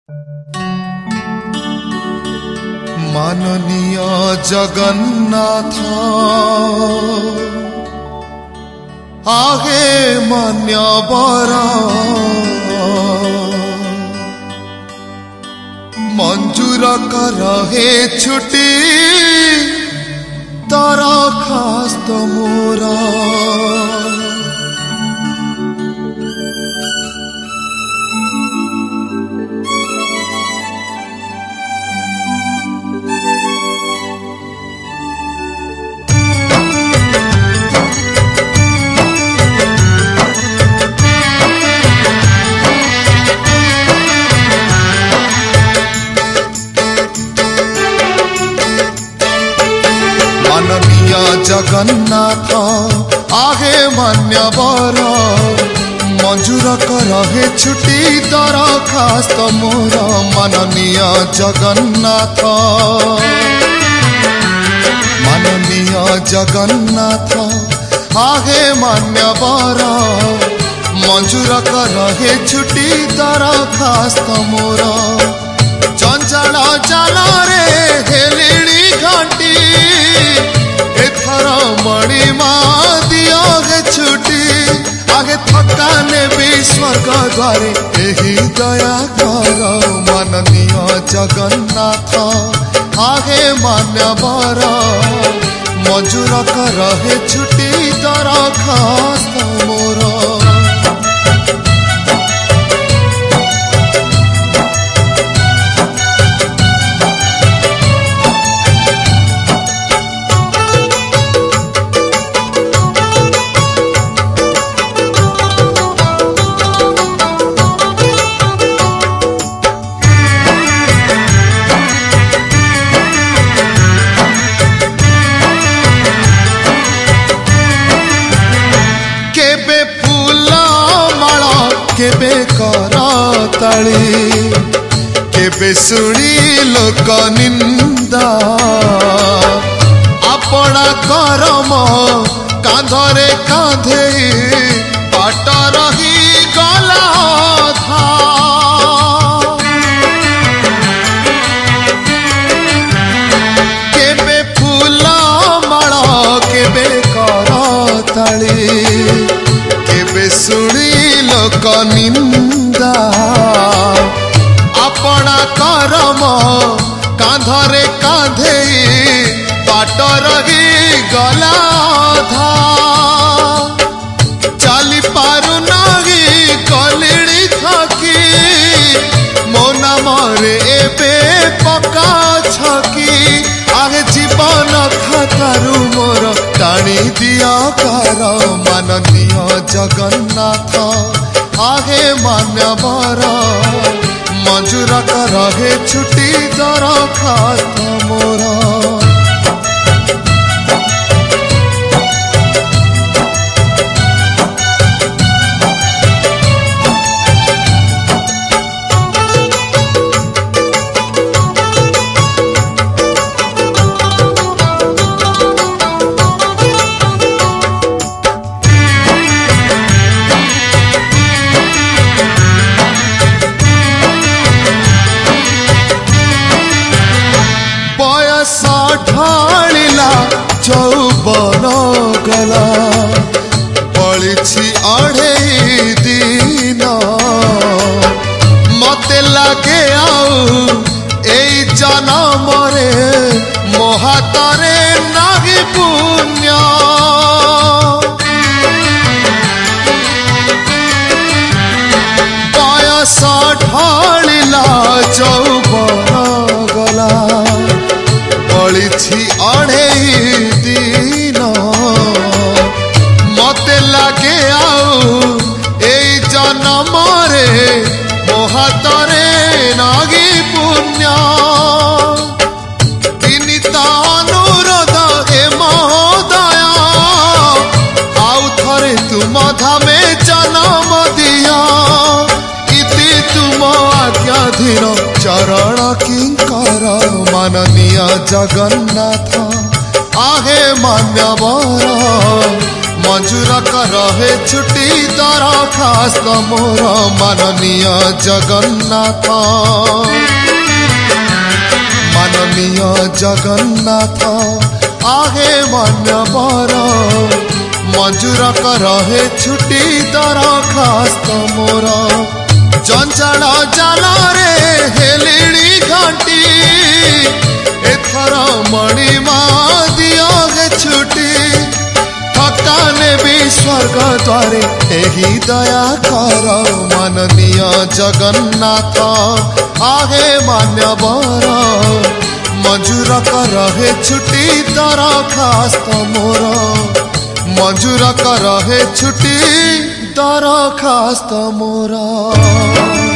माननीय जगन्नाथ आहे मान्यवर मंजूर कर हे छुट्टी दरखास्त मोरा जगन्नाथ आहे मान्यवर मंजूर कर हे छुट्टी दरखास्त मोर माननीय जगन्नाथ आहे मान्यवर मंजूर कर हे छुट्टी दरखास्त मोर चंचल जाल रे हेलिणी घंटी मणिमा दियो गे छुट्टी आगे थकाने भी स्वर्ग द्वारे यही दया कर माननीय जगन्नाथ आगे मान्यवर मंजूर कर हे छुट्टी दरखास्त मोर केबे करताली केबे सुनी लोक निंदा अपना करम कांधरे कांधे पाट रही गला था केबे फूला माला केबे करताली केबे सुनी लोक निंदा अपना करम कांधरे कांधे पाट रही गला था चली पारु नहीं कलिड़ी थकी मो नाम एबे पका छकी आगे जीवन खातारू मोर टाणी दिया कर माननीय जगन्नाथ आहे मान्यवर मंजूर कर हे छुट्टी दरखास्त मोर ढालिला चौबन गला पड़ी अढ़े दिन मते लगे आई जन्म रे मो हाथरे नाही पुण्य बयस ढालिला चौबन गला पड़ी अढ़े दिन मते लगे आई जन्म रे मो हाथरे नागी पुण्य विनीत अनुरोध हे महोदया आउ थरे तुम धामे जन्म दिया इति तुम आज्ञाधीन चरण किंकर माननीय जगन्नाथ आहे मान्यवर मंजूर कर हे छुट्टी दरखास्त मोर माननीय जगन्नाथ माननीय जगन्नाथ आहे मान्यवर मंजूर कर हे छुट्टी दरखास्त मोर जंजाल जाला रे हेलिणी घंटी एथर मणिमा दियो हे छुट्टी थकाने भी स्वर्ग द्वारे एही दया कर माननीय जगन्नाथ आहे मान्यवर मंजूर कर हे छुट्टी दरखास्त मोर मंजूर कर हे छुट्टी दरखास्त मोर।